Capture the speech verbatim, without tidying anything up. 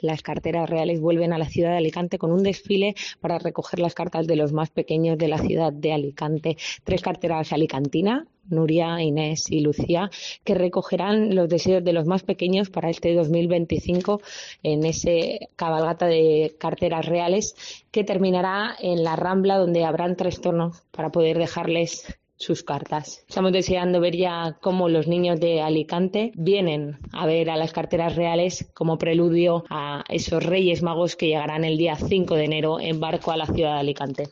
Las carteras reales vuelven a la ciudad de Alicante con un desfile para recoger las cartas de los más pequeños de la ciudad de Alicante. Tres carteras alicantinas, Nuria, Inés y Lucía, que recogerán los deseos de los más pequeños para este dos mil veinticinco en ese cabalgata de carteras reales que terminará en la Rambla, donde habrán tres tonos para poder dejarles sus cartas. Estamos deseando ver ya cómo los niños de Alicante vienen a ver a las carteras reales como preludio a esos Reyes Magos que llegarán el día cinco de enero en barco a la ciudad de Alicante.